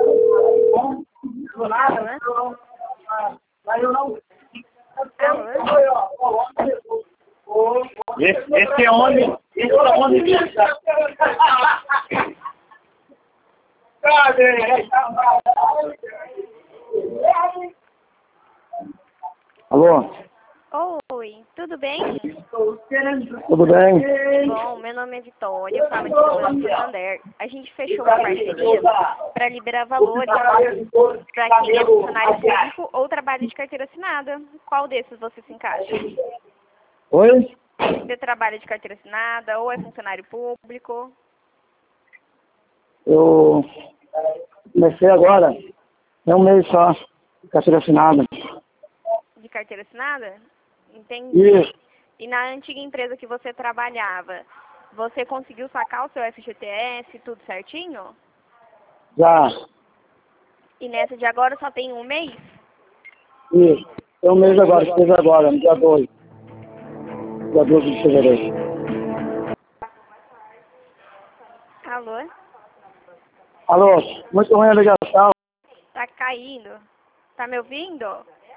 Alô? Esse é onde? Esse é onde? Alô? Oi, tudo bem? Tudo bem? Bom, meu nome é Vitória, eu falo aqui do Banco Santander. A gente fechou uma parceria para liberar valores para quem é funcionário público ou trabalha de carteira assinada. Qual desses você se encaixa? Oi? Você trabalha de carteira assinada ou é funcionário público? Eu comecei agora, é um mês só, carteira assinada. De carteira assinada? Entendi. Isso. E na antiga empresa que você trabalhava, você conseguiu sacar o seu FGTS, tudo certinho? Já. E nessa de agora só tem um mês? Isso. É um mês agora, fez agora, no dia 2. Dia 12 de fevereiro. Alô? Alô? Muito ruim a ligação. Tá caindo. Tá me ouvindo?